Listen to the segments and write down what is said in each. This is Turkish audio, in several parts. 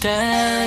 içten.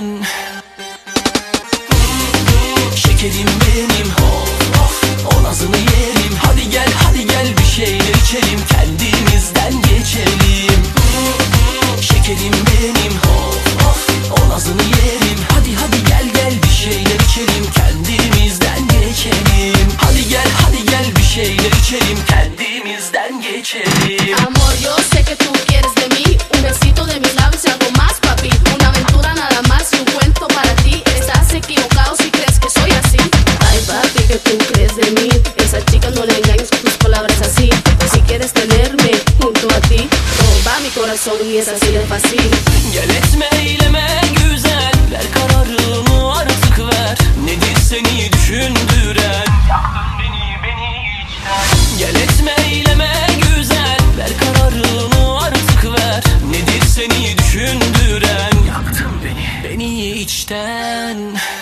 Şekerim benim, of of, o nazını yerim. Hadi gel hadi gel bir şeyler içelim, kendimizden geçelim. Şekerim benim, of of, o nazını yerim. Hadi hadi gel gel bir şeyler içelim, kendimizden geçelim. Hadi gel hadi gel bir şeyler içelim, kendimizden geçelim. Amor, yo sé que tú quieres de mí, un besito de mis labios y algo más, papi. Una aventura nada más y un cuento para ti. Estás equivocado si crees que soy así. Ay, papi, que tú crees de mí. Esa chica no le engañes con tus palabras así. Si quieres tenerme junto a ti, roba mi corazón y es así de fácil. Gel etme eyleme güzel, ver kararını artık ver. Nedir seni düşündüren? Yaktın beni içten. Gel etme eyleme güzel, ver kararını artık ver. Nedir seni düşündüren? Yaktın beni içten.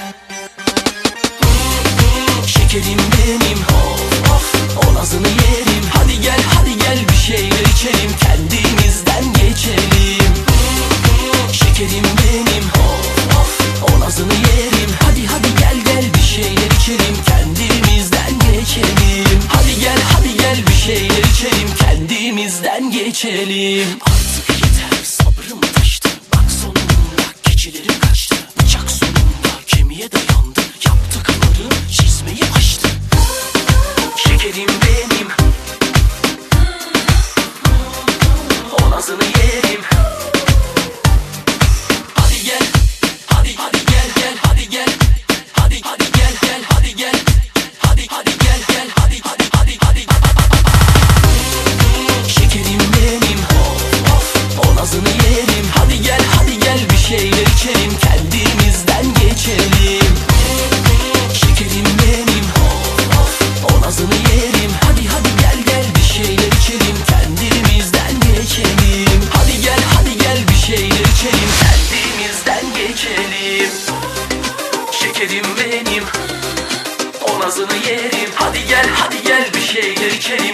Şekerim benim, of of, o nazını yerim. Hadi gel hadi gel bir şeyler içelim, kendimizden geçelim. Şekerim benim, of of, o nazını yerim. Hadi hadi gel gel bir şeyler içelim, kendimizden geçelim. Hadi gel hadi gel bir şeyler içelim, kendimizden geçelim. Artık yeter, sabrım taştı, bak sonunda keçilerim kaçtı. Bıçak sonunda kemiğe dayandı, yaptıkları çizmeyi aştı. Şekerim benim, o nazını yerim. Hadi gel, hadi hadi gel gel, hadi gel. Hadi hadi gel gel, hadi gel. Hadi hadi gel gel, hadi hadi hadi hadi. Şekerim benim, of of, o nazını yerim. Hadi gel hadi gel bir şeyler içelim, kendimizden geçelim. Şekerim benim, of of, o nazını yerim. Hadi hadi gel gel bir şeyler içelim, kendimizden geçelim. Hadi gel hadi gel bir şeyler içelim, kendimizden geçelim. Şekerim benim, o nazını yerim. Hadi gel hadi gel bir şeyler içelim,